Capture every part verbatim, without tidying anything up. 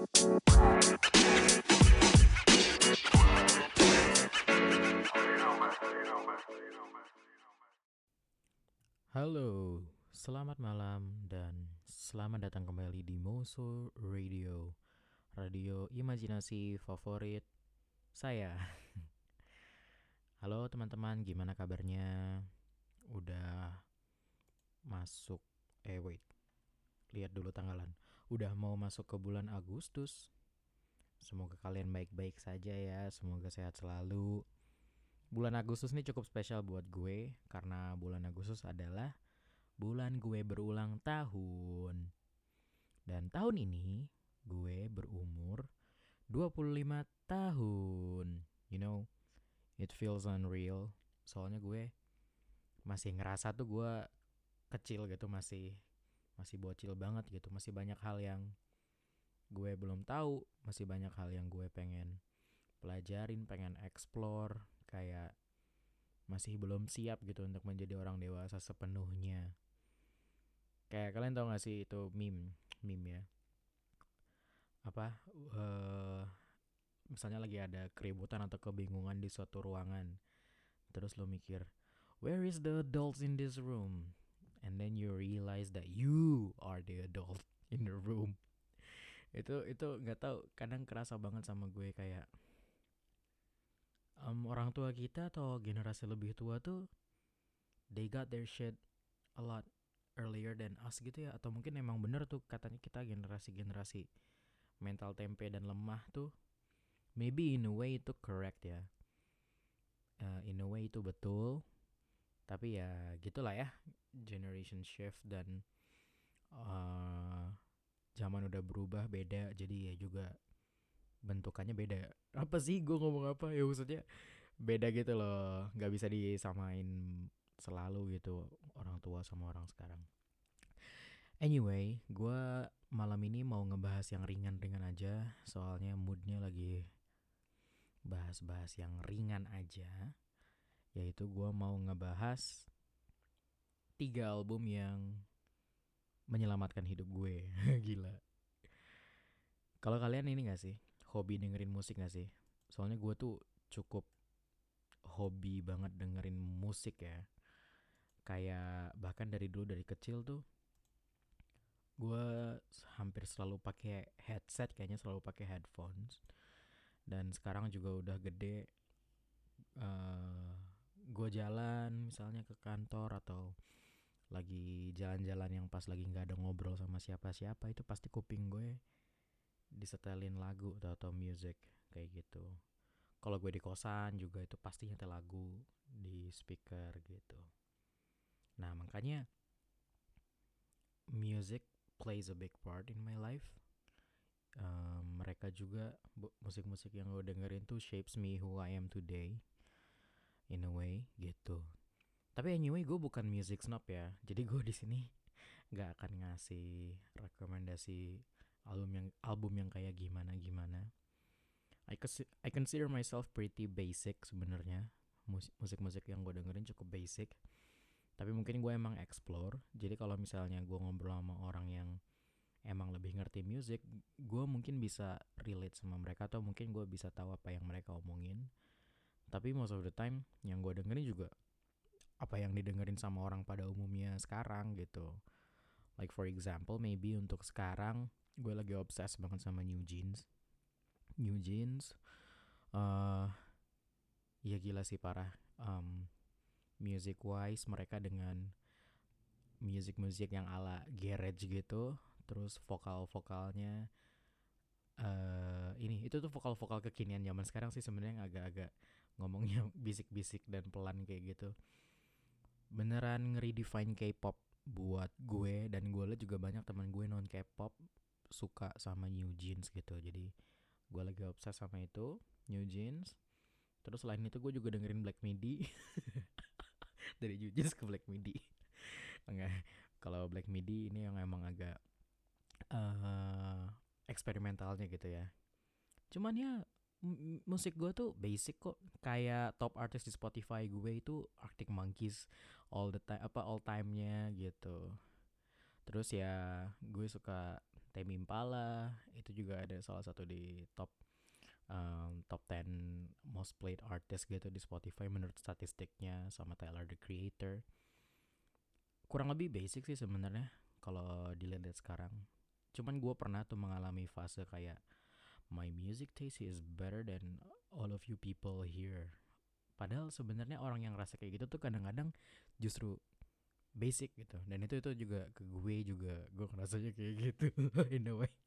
Halo, selamat malam dan selamat datang kembali di Moso Radio, radio imajinasi favorit saya. Halo teman-teman, gimana kabarnya? Udah masuk, eh wait, lihat dulu tanggalan. Udah mau masuk ke bulan Agustus. Semoga kalian baik-baik saja ya, semoga sehat selalu. Bulan Agustus ini cukup spesial buat gue karena bulan Agustus adalah bulan gue berulang tahun. Dan tahun ini gue berumur dua puluh lima tahun. You know, it feels unreal. Soalnya gue masih ngerasa tuh gue kecil gitu, masih masih bocil banget gitu. Masih banyak hal yang gue belum tahu, masih banyak hal yang gue pengen pelajarin, pengen explore, kayak masih belum siap gitu untuk menjadi orang dewasa sepenuhnya. Kayak kalian tau gak sih itu meme, meme ya? Apa eh misalnya lagi ada keributan atau kebingungan di suatu ruangan, terus lo mikir, where is the adults in this room? And then you realize that you are the adult in the room. Itu itu nggak tahu, kadang kerasa banget sama gue kayak um, orang tua kita atau generasi lebih tua tuh they got their shit a lot earlier than us gitu ya, atau mungkin emang bener tuh katanya kita generasi-generasi mental tempe dan lemah tuh. Maybe in a way itu correct ya, uh, in a way itu betul, tapi ya gitulah ya, generation shift dan uh, zaman udah berubah beda, jadi ya juga bentukannya beda. Apa sih gue ngomong apa ya, maksudnya beda gitu loh, nggak bisa disamain selalu gitu orang tua sama orang sekarang. Anyway, gue malam ini mau ngebahas yang ringan-ringan aja, soalnya moodnya lagi bahas-bahas yang ringan aja. Yaitu gue mau ngebahas tiga album yang menyelamatkan hidup gue. Gila. Kalau kalian ini gak sih, hobi dengerin musik gak sih? Soalnya gue tuh cukup hobi banget dengerin musik ya. Kayak bahkan dari dulu, dari kecil tuh gue hampir selalu pakai headset, kayaknya selalu pakai headphones. Dan sekarang juga udah gede, uh, gue jalan misalnya ke kantor atau lagi jalan-jalan yang pas lagi nggak ada ngobrol sama siapa-siapa, itu pasti kuping gue disetelin lagu atau, atau music kayak gitu. Kalau gue di kosan juga itu pasti nyetel lagu di speaker gitu. Nah makanya music plays a big part in my life. Um, mereka juga musik-musik yang gue dengerin tuh shapes me who I am today in a way gitu. Tapi anyway gue bukan music snob ya, jadi gue di sini nggak akan ngasih rekomendasi album yang album yang kayak gimana gimana. I cons- I consider myself pretty basic sebenarnya. Mus- musik-musik yang gue dengerin cukup basic. Tapi mungkin gue emang explore. Jadi kalau misalnya gue ngobrol sama orang yang emang lebih ngerti music, gue mungkin bisa relate sama mereka atau mungkin gue bisa tahu apa yang mereka omongin. Tapi most of the time yang gue dengerin juga apa yang didengerin sama orang pada umumnya sekarang gitu. Like for example, maybe untuk sekarang gue lagi obses banget sama New Jeans. New Jeans, uh, ya gila sih parah. Um, music wise mereka dengan music-music yang ala garage gitu, terus vokal-vokalnya uh, ini itu tuh vokal-vokal kekinian zaman sekarang sih sebenarnya, agak-agak ngomongnya bisik-bisik dan pelan kayak gitu. Beneran nge-redefine K-pop buat gue, dan gue liat juga banyak teman gue non K-pop suka sama New Jeans gitu. Jadi gue lagi obses sama itu, New Jeans. Terus selain itu gue juga dengerin Black Midi. Dari New Jeans ke Black Midi. Enggak, kalau Black Midi ini yang emang agak uh, eksperimentalnya gitu ya. Cuman ya m- musik gue tuh basic kok. Kayak top artist di Spotify gue itu Arctic Monkeys all the time, apa all time-nya gitu. Terus ya gue suka Tame Impala, itu juga ada salah satu di top um, top ten most played artist gitu di Spotify menurut statistiknya, sama Tyler the Creator. Kurang lebih basic sih sebenarnya kalau dilihat sekarang. Cuman gue pernah tuh mengalami fase kayak my music taste is better than all of you people here. Padahal sebenarnya orang yang rasa kayak gitu tuh kadang-kadang justru basic gitu. Dan itu itu juga ke gue juga, gue ngerasanya kayak gitu in a way.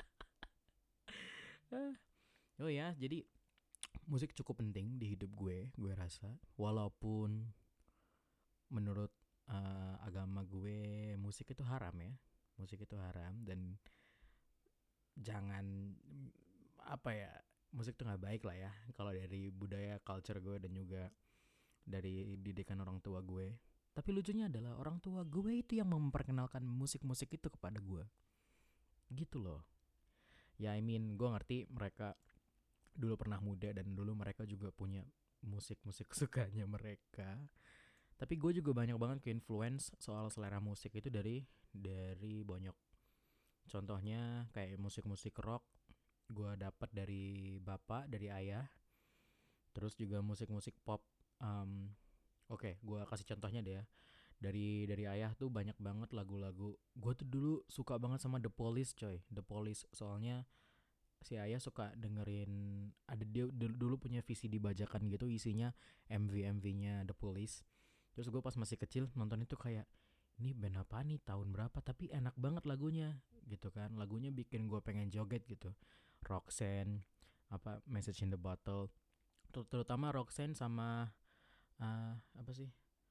Oh ya, jadi musik cukup penting di hidup gue, gue rasa. Walaupun menurut uh, agama gue musik itu haram ya. Musik itu haram dan jangan apa ya, musik tuh nggak baik lah ya kalau dari budaya culture gue dan juga dari didikan orang tua gue. Tapi lucunya adalah orang tua gue itu yang memperkenalkan musik-musik itu kepada gue. Gitu loh. Ya I mean gue ngerti mereka dulu pernah muda dan dulu mereka juga punya musik-musik sukanya mereka. Tapi gue juga banyak banget ke influence soal selera musik itu dari dari banyak. Contohnya kayak musik-musik rock gue dapat dari bapak, dari ayah. Terus juga musik-musik pop. Um, Oke, okay, gue kasih contohnya deh ya. Dari dari ayah tuh banyak banget lagu-lagu. Gue tuh dulu suka banget sama The Police, coy. The Police, soalnya si ayah suka dengerin, ada dia dulu punya V C D bajakan gitu isinya M V M V-nya The Police. Terus gue pas masih kecil nonton itu kayak, ini band apa nih, tahun berapa, tapi enak banget lagunya gitu kan. Lagunya bikin gue pengen joget gitu. Roxanne, apa Message in the Bottle, terutama Roxanne sama uh, apa sih,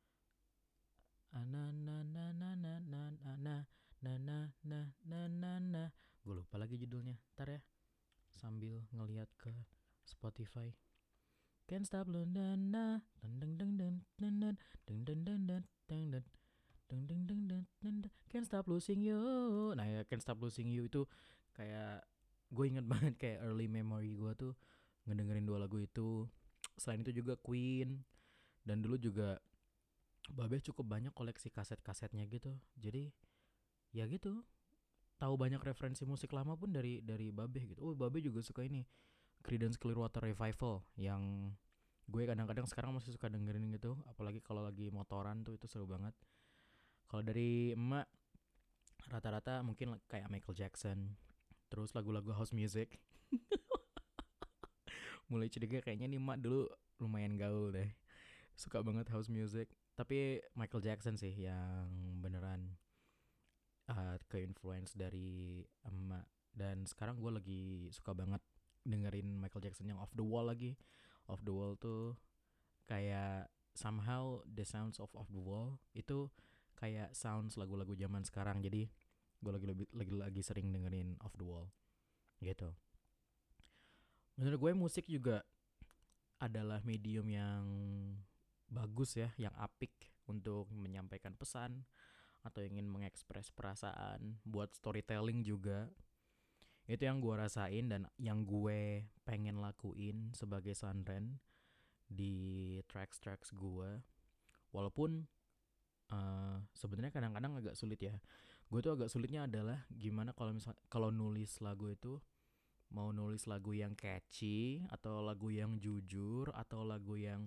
na na na na na na na na na na na na na, gue lupa lagi judulnya. Ntar ya, sambil ngeliat ke Spotify. Can't stop Londona, deng deng deng deng deng deng deng deng deng deng deng deng deng deng deng deng, Can't stop losing you. Nah ya, Can't stop losing you itu kayak gue inget banget kayak early memory gue tuh ngedengerin dua lagu itu. Selain itu juga Queen, dan dulu juga Babe cukup banyak koleksi kaset-kasetnya gitu. Jadi ya gitu, tahu banyak referensi musik lama pun dari dari Babe gitu. Oh, Babe juga suka ini Creedence Clearwater Revival yang gue kadang-kadang sekarang masih suka dengerin gitu, apalagi kalau lagi motoran tuh, itu seru banget. Kalau dari emak rata-rata mungkin kayak Michael Jackson, terus lagu-lagu house music. Mulai curiga kayaknya nih emak dulu lumayan gaul deh, suka banget house music. Tapi Michael Jackson sih yang beneran uh, ke influence dari emak. Dan sekarang gue lagi suka banget dengerin Michael Jackson yang Off the Wall lagi. Off the Wall tuh kayak somehow the sounds of Off the Wall itu kayak sounds lagu-lagu zaman sekarang. Jadi gue lagi lebih lagi lagi sering dengerin Off the Wall gitu. Menurut gue musik juga adalah medium yang bagus ya, yang apik untuk menyampaikan pesan atau ingin mengekspres perasaan, buat storytelling juga. Itu yang gue rasain dan yang gue pengen lakuin sebagai Sunren di tracks-tracks gue. Walaupun uh, sebenarnya kadang-kadang agak sulit ya. Gue tuh agak sulitnya adalah gimana kalau misal kalau nulis lagu itu, mau nulis lagu yang catchy atau lagu yang jujur atau lagu yang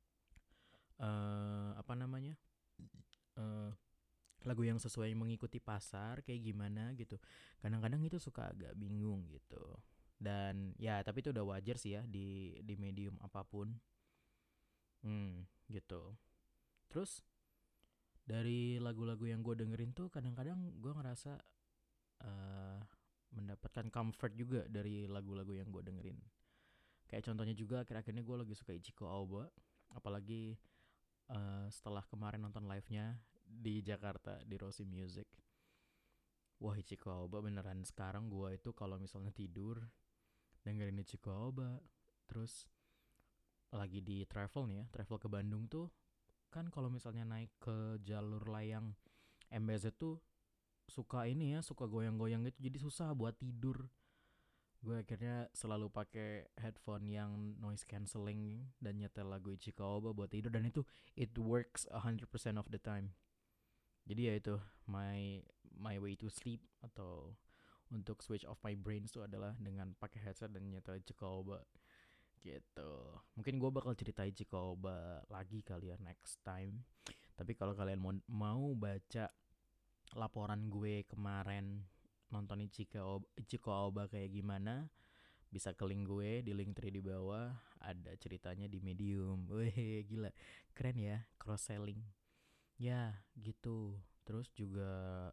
uh, apa namanya uh, lagu yang sesuai mengikuti pasar kayak gimana gitu. Kadang-kadang itu suka agak bingung gitu. Dan ya tapi itu udah wajar sih ya di di medium apapun. Hmm, gitu. Terus dari lagu-lagu yang gue dengerin tuh kadang-kadang gue ngerasa uh, mendapatkan comfort juga dari lagu-lagu yang gue dengerin. Kayak contohnya juga akhir-akhir ini gue lagi suka Ichiko Aoba, apalagi uh, setelah kemarin nonton live-nya di Jakarta di Rossi Music. Wah, Ichiko Aoba beneran, sekarang gue itu kalau misalnya tidur dengerin Ichiko Aoba. Terus lagi di travel nih ya, travel ke Bandung tuh kan kalau misalnya naik ke jalur layang M B Z tuh suka ini ya, suka goyang-goyang gitu, jadi susah buat tidur. Gue akhirnya selalu pakai headphone yang noise cancelling dan nyetel lagu Ichiko Aoba buat tidur, dan itu it works one hundred percent of the time. Jadi ya itu my my way to sleep atau untuk switch off my brain tuh adalah dengan pakai headset dan nyetel Cikoba gitu. Mungkin gue bakal ceritain Cikoba lagi kali ya next time. Tapi kalau kalian mau, mau baca laporan gue kemarin nontonin Cikoba, Cikoba kayak gimana, bisa ke link gue di link tree di bawah, ada ceritanya di Medium. Weh, gila. Keren ya, cross selling. Ya, gitu. Terus juga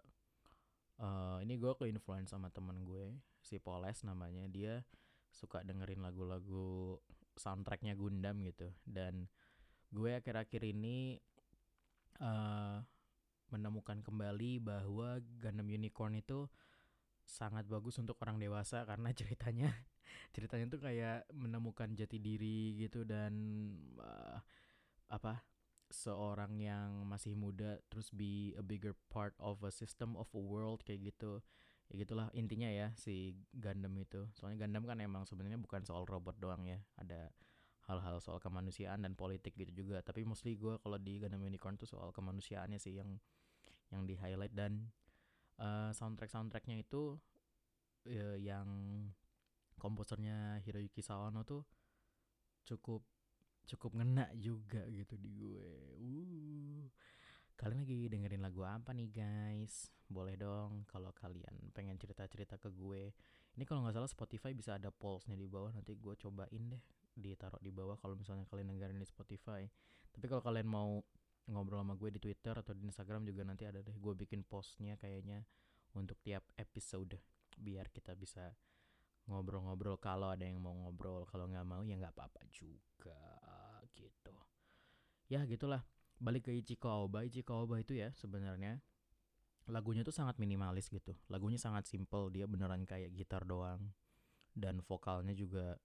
uh, ini gue ke influence sama temen gue, si Poles namanya. Dia suka dengerin lagu-lagu soundtracknya Gundam gitu. Dan gue akhir-akhir ini uh, menemukan kembali bahwa Gundam Unicorn itu sangat bagus untuk orang dewasa karena ceritanya ceritanya tuh kayak menemukan jati diri gitu dan uh, apa seorang yang masih muda terus be a bigger part of a system of a world kayak gitu. Ya gitulah intinya ya si Gundam itu. Soalnya Gundam kan emang sebenarnya bukan soal robot doang ya. Ada hal-hal soal kemanusiaan dan politik gitu juga. Tapi mostly gue kalau di Gundam Unicorn tuh soal kemanusiaannya sih yang yang di highlight. Dan uh, soundtrack soundtracknya itu uh, yang komposernya Hiroyuki Sawano tuh cukup cukup ngena juga gitu di gue. Uh. Kalian lagi dengerin lagu apa nih guys? Boleh dong kalau kalian pengen cerita-cerita ke gue. Ini kalau nggak salah Spotify bisa ada polls-nya di bawah. Nanti gue cobain deh ditaruh di bawah kalau misalnya kalian dengerin di Spotify. Tapi kalau kalian mau ngobrol sama gue di Twitter atau di Instagram juga nanti ada deh. Gue bikin postnya kayaknya untuk tiap episode biar kita bisa ngobrol-ngobrol kalau ada yang mau ngobrol. Kalau nggak mau ya nggak apa-apa juga gitu. Ya gitulah. Balik ke Ichiko Aoba. Ichiko Aoba itu ya sebenarnya lagunya tuh sangat minimalis gitu. Lagunya sangat simple, dia beneran kayak gitar doang. Dan vokalnya juga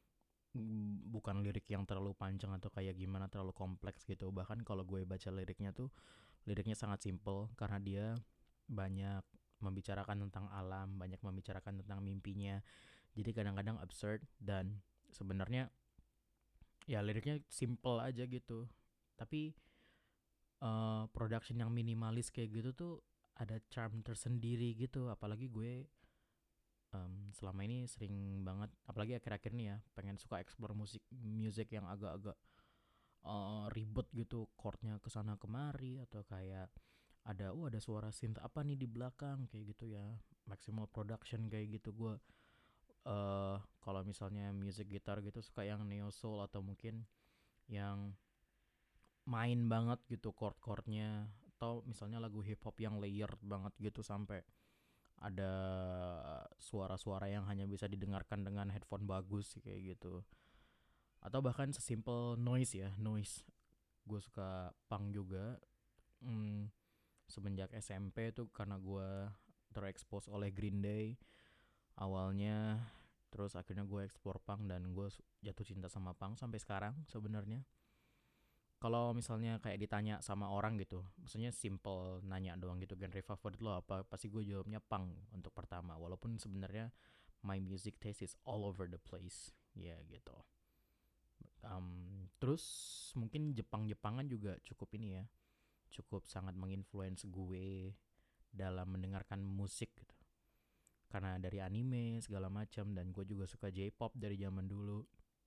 mm, bukan lirik yang terlalu panjang atau kayak gimana terlalu kompleks gitu. Bahkan kalau gue baca liriknya tuh liriknya sangat simple karena dia banyak membicarakan tentang alam, banyak membicarakan tentang mimpinya. Jadi kadang-kadang absurd dan sebenarnya ya liriknya simple aja gitu. Tapi uh, production yang minimalis kayak gitu tuh ada charm tersendiri gitu. Apalagi gue um, selama ini sering banget, apalagi akhir-akhir ini ya, pengen suka explore musik music yang agak-agak uh, ribet gitu, chordnya kesana kemari atau kayak ada oh ada suara synth apa nih di belakang kayak gitu ya, maximal production kayak gitu. Gue uh, kalau misalnya music gitar gitu suka yang neo soul atau mungkin yang main banget gitu chord-chordnya, atau misalnya lagu hip hop yang layer banget gitu sampai ada suara-suara yang hanya bisa didengarkan dengan headphone bagus kayak gitu, atau bahkan sesimpel noise ya noise. Gue suka punk juga hmm, semenjak S M P tuh karena gue terekspos oleh Green Day awalnya, terus akhirnya gue explore punk dan gue jatuh cinta sama punk sampai sekarang sebenarnya. Kalau misalnya kayak ditanya sama orang gitu, maksudnya simple nanya doang gitu, genre favorit lo apa, pasti gue jawabnya punk untuk pertama. Walaupun sebenarnya my music taste is all over the place, ya gitu. Um, terus mungkin Jepang-Jepangan juga cukup ini ya, cukup sangat menginfluence gue dalam mendengarkan musik gitu. Karena dari anime segala macam, dan gue juga suka J-pop dari zaman dulu.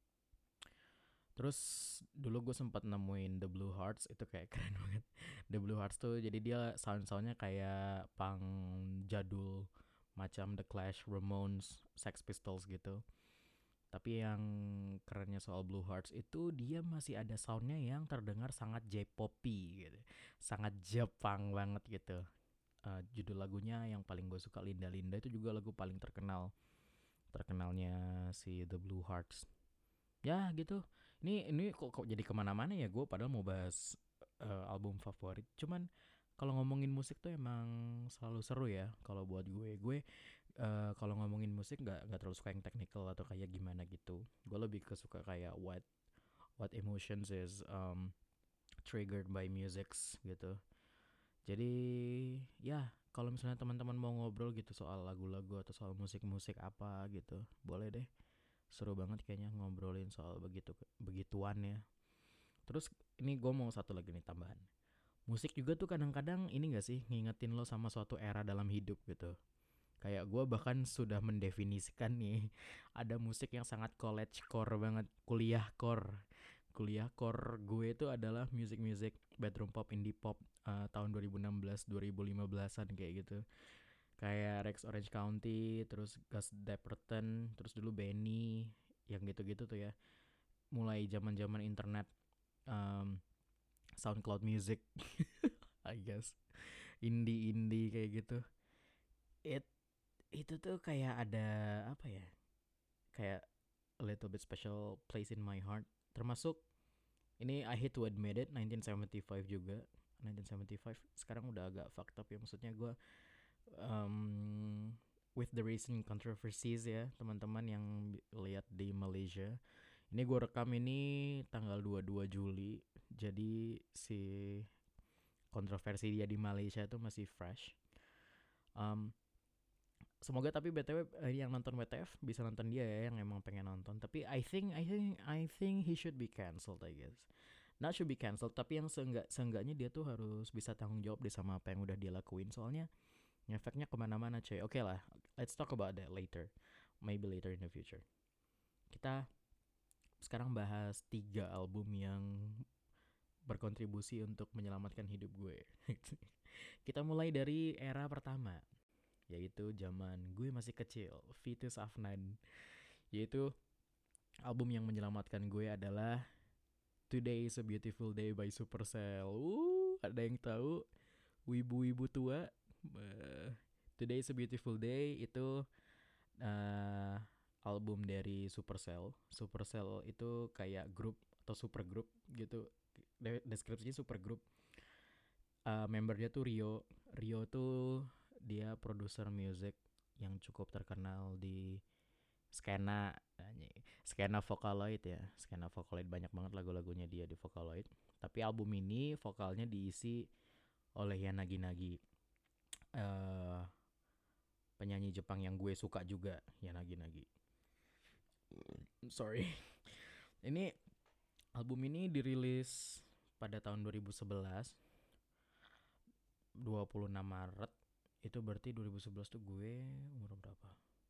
Terus dulu gue sempat nemuin The Blue Hearts, itu kayak keren banget. The Blue Hearts tuh jadi dia sound-soundnya kayak punk jadul macam The Clash, Ramones, Sex Pistols gitu. Tapi yang kerennya soal Blue Hearts itu dia masih ada soundnya yang terdengar sangat J-poppy gitu, sangat Jepang banget gitu. Uh, judul lagunya yang paling gue suka Linda Linda itu juga lagu paling terkenal terkenalnya si The Blue Hearts. Ya gitu. Ini ini kok, kok jadi kemana-mana ya, gue padahal mau bahas uh, album favorit. Cuman kalau ngomongin musik tuh emang selalu seru ya. Kalau buat gue, gue uh, kalau ngomongin musik nggak nggak terlalu suka yang technical atau kayak gimana gitu. Gue lebih ke suka kayak what what emotions is um, triggered by musics gitu. Jadi ya kalau misalnya teman-teman mau ngobrol gitu soal lagu-lagu atau soal musik-musik apa gitu, boleh deh. Seru banget kayaknya ngobrolin soal begitu begituan ya. Terus ini gue mau satu lagi nih tambahan. Musik juga tuh kadang-kadang ini gak sih ngingetin lo sama suatu era dalam hidup gitu. Kayak gue bahkan sudah mendefinisikan nih, ada musik yang sangat college core banget, kuliah core. Kuliah core gue itu adalah music-music bedroom pop, indie pop uh, tahun dua ribu enam belas dua ribu lima belasan kayak gitu. Kayak Rex Orange County, terus Gus Dapperton, terus dulu Benny, yang gitu-gitu tuh ya. Mulai zaman-zaman internet, um, SoundCloud Music, I guess, indie-indie kayak gitu. It itu tuh kayak ada apa ya? Kayak a little bit special place in my heart. Termasuk ini I hate to admit it, nineteen seventy-five juga. nineteen seventy-five sekarang udah agak fucked up ya, maksudnya gue um, with the recent controversies ya teman-teman yang lihat di Malaysia. Ini gue rekam ini tanggal dua puluh dua Juli. Jadi si kontroversi dia di Malaysia tuh masih fresh. Um, Semoga tapi B T W eh, yang nonton W T F bisa nonton dia ya, yang emang pengen nonton. Tapi I think I think I think he should be cancelled, I guess. Not should be cancelled, tapi yang seenggak seenggaknya dia tuh harus bisa tanggung jawab deh sama apa yang udah dia lakuin. Soalnya ngefeknya kemana-mana cuy. Oke okay lah, let's talk about that later. Maybe later in the future. Kita sekarang bahas tiga album yang berkontribusi untuk menyelamatkan hidup gue. Kita mulai dari era pertama, yaitu zaman gue masih kecil, Fetus Afnan. Yaitu album yang menyelamatkan gue adalah Today is a Beautiful Day by Supercell. Uh, ada yang tahu? Wibu-wibu tua. Uh, Today is a Beautiful Day itu uh, album dari Supercell. Supercell itu kayak grup atau super grup gitu. Deskripsinya super grup. Uh, membernya tuh Rio. Rio tuh dia produser music yang cukup terkenal di skena skena Vocaloid ya. Skena Vocaloid banyak banget lagu-lagunya dia di Vocaloid. Tapi album ini vokalnya diisi oleh Yanagi Nagi. Uh, penyanyi Jepang yang gue suka juga, Yanagi Nagi. Sorry. Ini album ini dirilis pada tahun dua ribu sebelas, dua puluh enam Maret. Itu berarti dua ribu sebelas tuh gue umur berapa?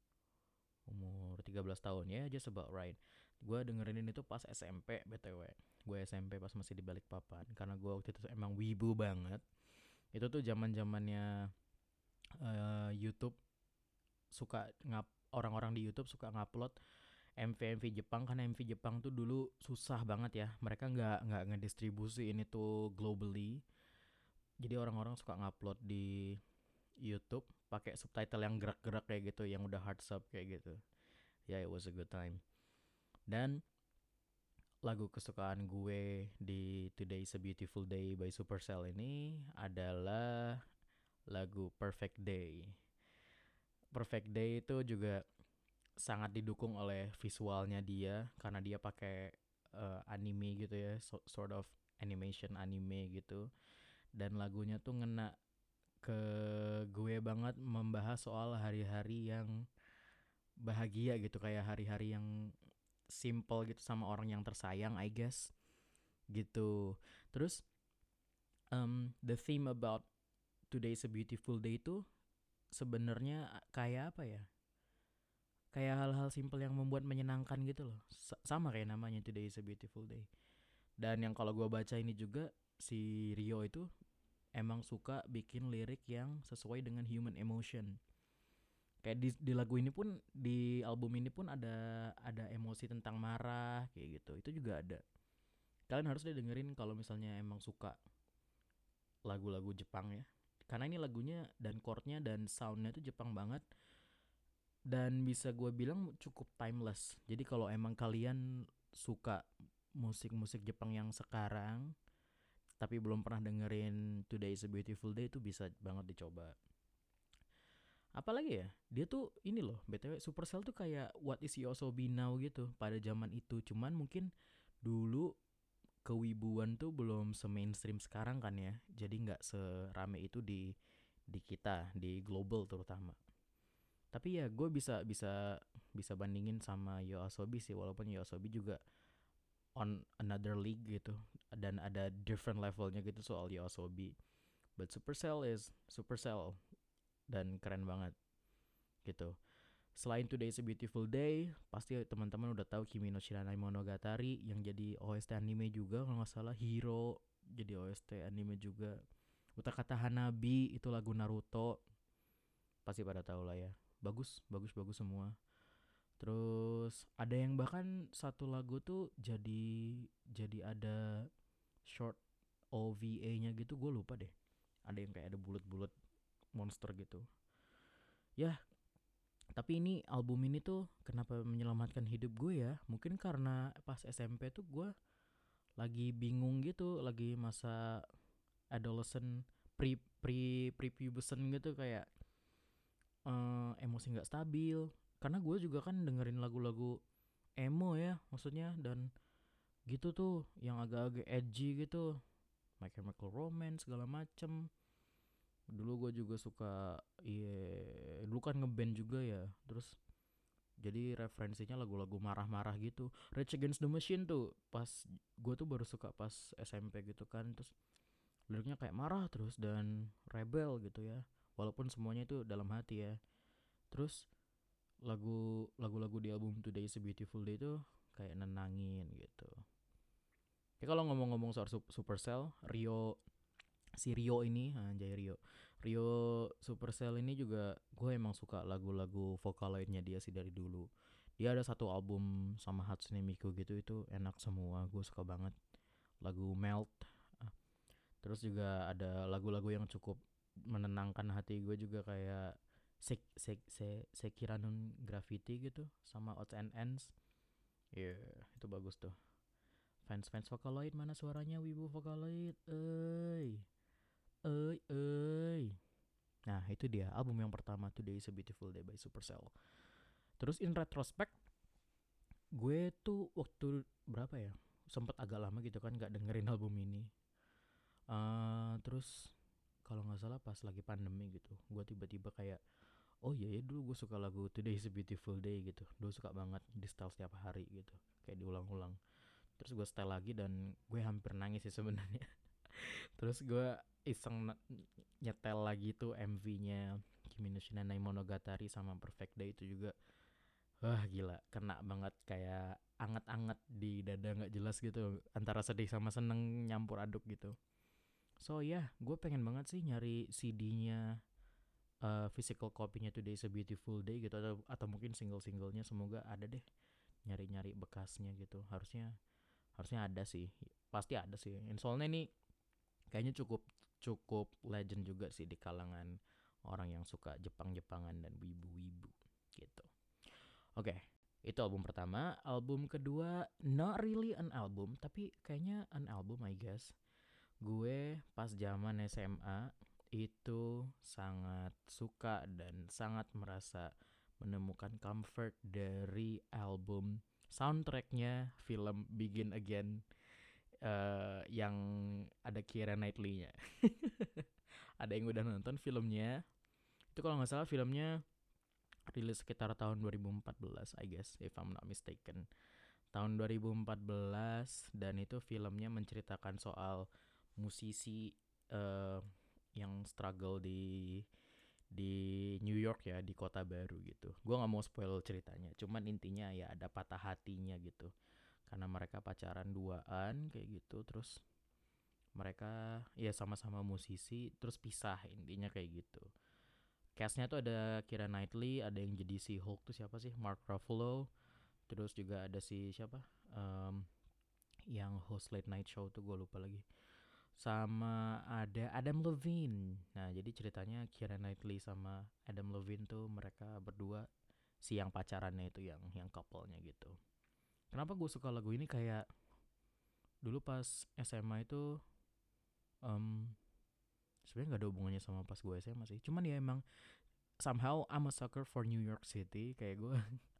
Umur tiga belas tahun ya, just about right. Gue dengerin ini tuh pas S M P B T W. Gue S M P pas masih di Balikpapan, karena gue waktu itu emang wibu banget. Itu tuh zaman-zamannya uh, YouTube suka ngap orang-orang di YouTube suka ngupload M V M V Jepang, karena M V Jepang tuh dulu susah banget ya. Mereka nggak nggak ngedistribusi ini tuh globally. Jadi orang-orang suka ngupload di YouTube pakai subtitle yang gerak-gerak kayak gitu, yang udah hard sub kayak gitu. Ya, yeah, it was a good time. Dan lagu kesukaan gue di Today's a Beautiful Day by Supercell ini adalah lagu Perfect Day. Perfect Day itu juga sangat didukung oleh visualnya dia, karena dia pakai uh, anime gitu ya, so, sort of animation anime gitu. Dan lagunya tuh ngena ke gue banget, membahas soal hari-hari yang bahagia gitu, kayak hari-hari yang simple gitu sama orang yang tersayang, I guess gitu. Terus um, the theme about Today's a Beautiful Day itu sebenarnya kayak apa ya? Kayak hal-hal simple yang membuat menyenangkan gitu loh. S- sama kayak namanya Today is a Beautiful Day. Dan yang kalau gue baca ini juga, si Rio itu emang suka bikin lirik yang sesuai dengan human emotion. Kayak di, di lagu ini pun, di album ini pun ada ada emosi tentang marah kayak gitu. Itu juga ada. Kalian harus deh dengerin kalau misalnya emang suka lagu-lagu Jepang ya. Karena ini lagunya dan chordnya dan soundnya tuh Jepang banget. Dan bisa gue bilang cukup timeless. Jadi kalau emang kalian suka musik-musik Jepang yang sekarang tapi belum pernah dengerin Today is a Beautiful Day, itu bisa banget dicoba. Apalagi ya, dia tuh ini loh, B T W Supercell tuh kayak What is Yoasobi Now gitu pada zaman itu. Cuman mungkin dulu kewibuan tuh belum se-mainstream sekarang kan ya. Jadi gak serame itu di di kita, di global terutama. Tapi ya gue bisa bisa bisa bandingin sama Yoasobi sih, walaupun Yoasobi juga on another league gitu, dan ada different levelnya gitu soal Yoasobi. But Supercell is Supercell dan keren banget. gitu. Selain Today's a Beautiful Day, pasti teman-teman udah tahu Kimi no Shiranai Monogatari yang jadi O S T anime juga kalau nggak salah. Hero jadi O S T anime juga. Utakata Hanabi itu lagu Naruto, pasti pada tahu lah ya. Bagus, bagus, bagus semua. Terus ada yang bahkan satu lagu tuh jadi jadi ada short O V A-nya gitu, gue lupa deh. Ada yang kayak ada bulat-bulat monster gitu. Ya, tapi ini album ini tuh kenapa menyelamatkan hidup gue ya? Mungkin karena pas S M P tuh gue lagi bingung gitu, lagi masa adolescent pre pre prepubescent gitu, kayak eh, emosi nggak stabil. Karena gue juga kan dengerin lagu-lagu emo ya, maksudnya, dan gitu tuh yang agak-agak edgy gitu, My Chemical Romance segala macem. Dulu gue juga suka, iya, dulu kan ngeband juga ya. Terus jadi referensinya lagu-lagu marah-marah gitu. Rage Against the Machine tuh pas gue tuh baru suka pas S M P gitu kan. Terus liriknya kayak marah terus dan rebel gitu ya, walaupun semuanya itu dalam hati ya. Terus lagu lagu-lagu di album Today is a Beautiful Day itu kayak nenangin gitu. Ya kalau ngomong-ngomong soal Supercell, Rio, si Rio ini, anjay Rio. Rio Supercell ini juga gue emang suka lagu-lagu Vocaloid-nya dia sih dari dulu. Dia ada satu album sama Hatsune Miku gitu, itu enak semua, gue suka banget. Lagu Melt. Ah, Terus juga ada lagu-lagu yang cukup menenangkan hati gue juga, kayak Sek Sek Se Sekiranun Graffiti gitu sama Odds and Ends. Ya, yeah, itu bagus tuh. Fans-fans Vocaloid mana suaranya, wibu Vocaloid? Euy. Euy, euy. Nah, itu dia album yang pertama, Today is a Beautiful Day by Supercell. Terus in retrospect, gue tuh waktu berapa ya? Sempet agak lama gitu kan gak dengerin album ini. Uh, terus kalau nggak salah pas lagi pandemi gitu, gue tiba-tiba kayak, oh iya ya, dulu gue suka lagu Today is a Beautiful Day gitu. Dulu suka banget di style setiap hari gitu, kayak diulang-ulang. Terus gue setel lagi dan gue hampir nangis sih sebenarnya. Terus gue iseng nyetel lagi tuh M V-nya Kimi no Shinanai Monogatari sama Perfect Day, itu juga wah gila, kena banget, kayak anget-anget di dada nggak jelas gitu, antara sedih sama seneng nyampur aduk gitu. So ya, yeah, gue pengen banget sih nyari C D-nya, uh, physical copy-nya Today's a Beautiful Day gitu, atau atau mungkin single-singlenya, semoga ada deh, nyari-nyari bekasnya gitu. Harusnya harusnya ada sih, pasti ada sih. Soalnya ini kayaknya cukup cukup legend juga sih di kalangan orang yang suka Jepang-Jepangan dan wibu-wibu gitu. Oke, okay, itu album pertama. Album kedua, not really an album, tapi kayaknya an album I guess. Gue pas zaman S M A itu sangat suka dan sangat merasa menemukan comfort dari album soundtracknya film Begin Again, uh, yang ada Keira Knightley-nya. Ada yang udah nonton filmnya? Itu kalau nggak salah filmnya rilis sekitar tahun dua ribu empat belas I guess, if I'm not mistaken. Tahun dua ribu empat belas, dan itu filmnya menceritakan soal musisi uh, yang struggle di di New York ya, di kota baru gitu. Gue nggak mau spoil ceritanya, cuman intinya ya ada patah hatinya gitu, karena mereka pacaran duaan kayak gitu. Terus mereka ya sama-sama musisi, terus pisah, intinya kayak gitu. Castnya tuh ada Keira Knightley, ada yang jadi si Hulk tuh siapa sih, Mark Ruffalo. Terus juga ada si siapa, um, yang host late night show tuh gue lupa lagi, sama ada Adam Levine. Nah jadi ceritanya Keira Knightley sama Adam Levine tuh mereka berdua, si yang pacarannya itu, yang yang couple-nya gitu. Kenapa gue suka lagu ini? Kayak dulu pas S M A itu, um, sebenarnya nggak ada hubungannya sama pas gue S M A sih, cuman ya emang somehow I'm a sucker for New York City. Kayak gue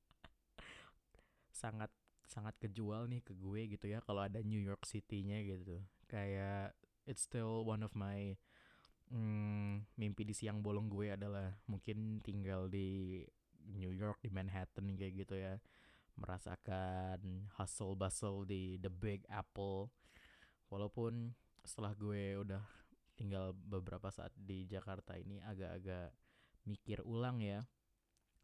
sangat sangat kejual nih ke gue gitu ya kalau ada New York City-nya gitu. Kayak it's still one of my mm, mimpi di siang bolong gue adalah mungkin tinggal di New York, di Manhattan kayak gitu ya. Merasakan hustle bustle di The Big Apple. Walaupun setelah gue udah tinggal beberapa saat di Jakarta ini agak-agak mikir ulang ya,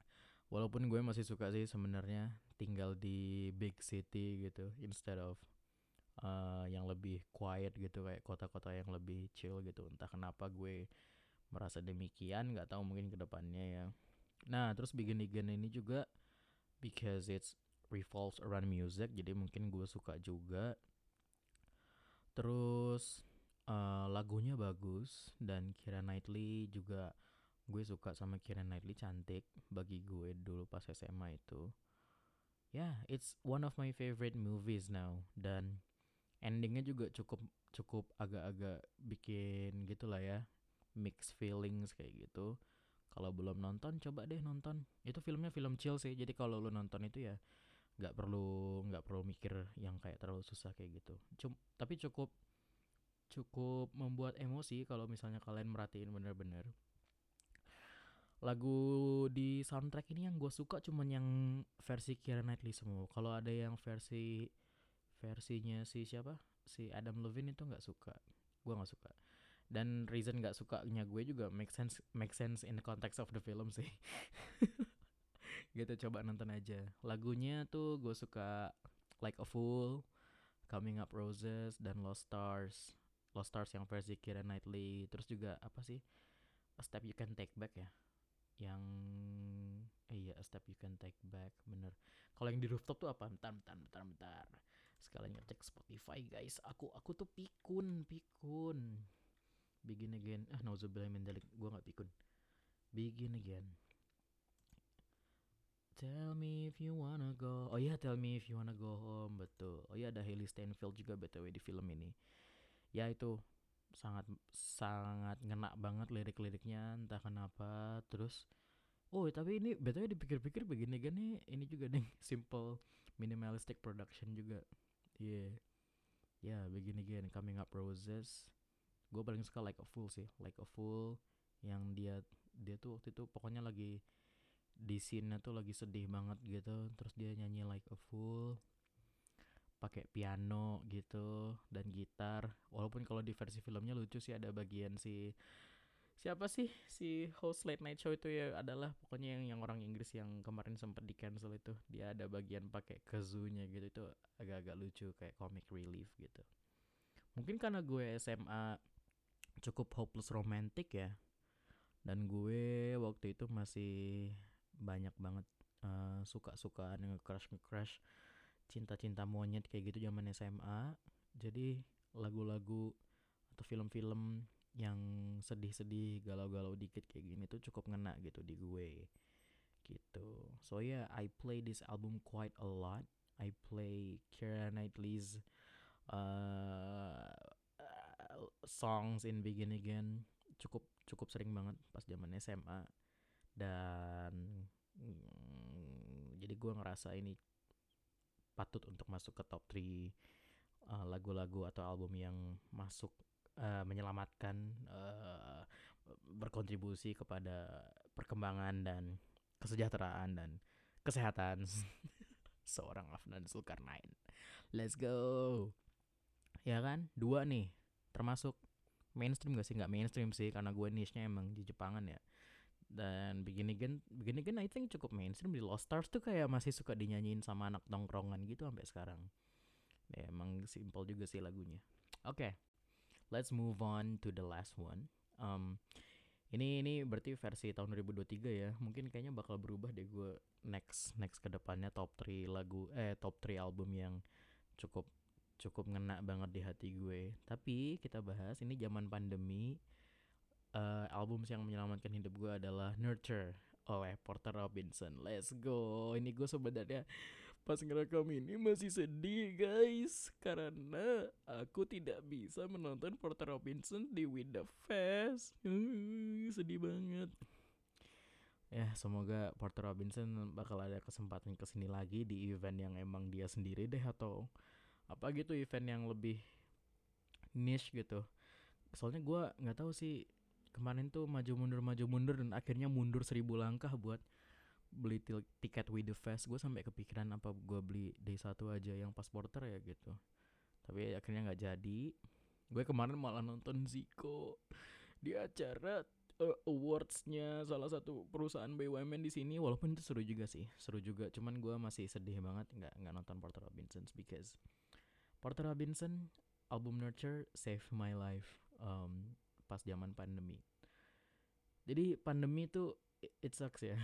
Walaupun gue masih suka sih sebenarnya tinggal di big city gitu instead of uh, yang lebih quiet gitu kayak kota-kota yang lebih chill gitu. Entah kenapa gue merasa demikian, nggak tahu mungkin kedepannya ya. Nah, terus Begin Again ini juga because it's revolves around music, jadi mungkin gue suka juga. Terus uh, lagunya bagus dan Keira Knightley juga gue suka sama Keira Knightley, cantik bagi gue dulu pas S M A itu. Ya, yeah, it's one of my favorite movies now dan endingnya juga cukup cukup agak-agak bikin gitulah ya, mixed feelings kayak gitu. Kalau belum nonton coba deh nonton. Itu filmnya film chill sih. Jadi kalau lu nonton itu ya nggak perlu nggak perlu mikir yang kayak terlalu susah kayak gitu. Cum, tapi cukup cukup membuat emosi kalau misalnya kalian merhatiin bener-bener. Lagu di soundtrack ini yang gue suka cuman yang versi Keira Knightley semua. Kalau ada yang versi versinya si siapa? Si Adam Levine itu nggak suka. Gue nggak suka. Dan reason nggak sukanya gue juga make sense make sense in the context of the film sih. Gitu, coba nonton aja. Lagunya tuh gue suka Like a Fool, Coming Up Roses, dan Lost Stars. Lost Stars yang versi Keira Knightley. Terus juga apa sih? A Step You Can Take Back ya. Yang eh iya, A Step You Can Take Back, bener. Kalau yang di rooftop tuh apa? Bentar, bentar, bentar, bentar. Sekalian ngecek Spotify guys. Aku aku tuh pikun, pikun. Begin Again. Ah, nauzubillah min dzalik. Gua nggak pikun. Begin Again. Tell me if you wanna go. Oh iya, Tell me if you wanna go home. Betul. Oh iya, ada Hailey Steinfeld juga B T W di film ini. Ya itu sangat sangat ngena banget lirik-liriknya, entah kenapa. Terus oh tapi ini B T W dipikir-pikir begini gini ini juga deh simple minimalistic production juga. Iya. Yeah. Ya, yeah, begini again Coming Up Roses. Gue paling suka Like a Fool sih. Like a Fool yang dia dia tuh waktu itu pokoknya lagi di scene-nya tuh lagi sedih banget gitu, terus dia nyanyi Like a Fool pakai piano gitu dan gitar. Walaupun kalau di versi filmnya lucu sih, ada bagian si siapa sih si host late night show itu ya, adalah pokoknya yang yang orang Inggris yang kemarin sempat di cancel itu, dia ada bagian pakai kazoo-nya gitu, itu agak-agak lucu kayak comic relief gitu. Mungkin karena gue S M A cukup hopeless romantic ya, dan gue waktu itu masih banyak banget uh, suka-sukaan nge-crush nge-crush cinta-cinta monyet kayak gitu zaman S M A. Jadi lagu-lagu atau film-film yang sedih-sedih galau-galau dikit kayak gini tuh cukup ngena gitu di gue gitu. So yeah, I play this album quite a lot. I play Keira Knightley's uh, songs in Begin Again cukup cukup sering banget pas zaman S M A. Dan mm, jadi gue ngerasa ini patut untuk masuk ke top tiga uh, lagu-lagu atau album yang masuk uh, menyelamatkan, uh, berkontribusi kepada perkembangan dan kesejahteraan dan kesehatan seorang Afnan Zulkarnain. Let's go. Ya kan, dua nih termasuk mainstream gak sih? Nggak mainstream sih karena gue niche-nya emang di Jepangan ya. Dan Begin Again, Begin Again I think cukup mainstream. Di Lost Stars tuh kayak masih suka dinyanyiin sama anak nongkrongan gitu sampai sekarang. Ya, emang simple juga sih lagunya. Oke, okay, let's move on to the last one. Um, ini ini berarti versi tahun dua ribu dua puluh tiga ya. Mungkin kayaknya bakal berubah deh gue next next kedepannya top tiga lagu eh top tiga album yang cukup cukup ngena banget di hati gue. Tapi kita bahas ini zaman pandemi. Uh, album yang menyelamatkan hidup gue adalah Nurture oleh Porter Robinson. Let's go. Ini gue sebenarnya pas ngerekam ini masih sedih guys, karena aku tidak bisa menonton Porter Robinson di With The Fest. uh, Sedih banget. Ya semoga Porter Robinson bakal ada kesempatan kesini lagi di event yang emang dia sendiri deh, atau apa gitu, event yang lebih niche gitu. Soalnya gue nggak tahu sih, kemarin tuh maju mundur maju mundur dan akhirnya mundur seribu langkah buat beli til- tiket With The Fest. Gue sampai kepikiran apa gue beli day satu aja yang pas Porter ya gitu. Tapi akhirnya nggak jadi. Gue kemarin malah nonton Zico di acara uh, awards-nya salah satu perusahaan B U M N di sini, walaupun itu seru juga sih, seru juga. Cuman gue masih sedih banget nggak nggak nonton Porter Robinson because Porter Robinson album Nurture save my life um, pas zaman pandemi. Jadi pandemi itu it, it sucks ya.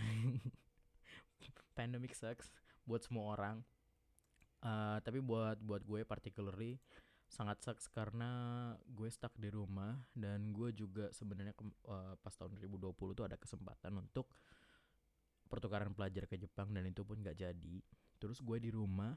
Pandemic sucks buat semua orang. Uh, tapi buat buat gue particularly sangat sucks karena gue stuck di rumah dan gue juga sebenarnya uh, pas tahun dua ribu dua puluh tuh ada kesempatan untuk pertukaran pelajar ke Jepang dan itu pun gak jadi. Terus gue di rumah,